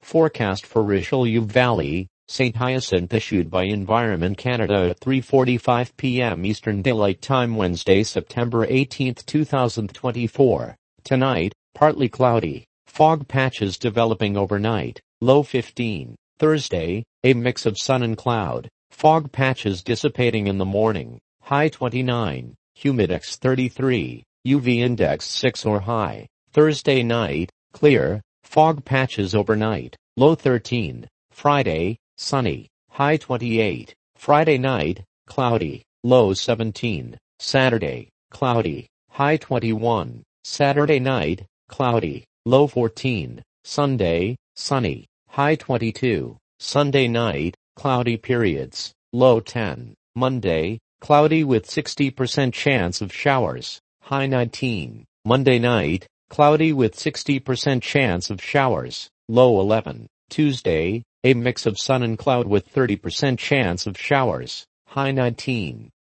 Forecast for Richelieu Valley, St. Hyacinthe issued by Environment Canada at 3:45 p.m. Eastern Daylight Time Wednesday, September 18, 2024. Tonight, partly cloudy. Fog patches developing overnight. Low 15. Thursday, a mix of sun and cloud. Fog patches dissipating in the morning. High 29. Humidex 33. UV index 6 or high. Thursday night, clear. Fog patches overnight. Low 13. Friday, sunny. High 28. Friday night, cloudy. Low 17. Saturday, cloudy. High 21. Saturday night, cloudy. Low 14. Sunday, sunny. High 22. Sunday night, cloudy periods. Low 10. Monday, cloudy with 60% chance of showers. High 19. Monday night, cloudy with 60% chance of showers. Low 11. Tuesday, a mix of sun and cloud with 30% chance of showers. High 19.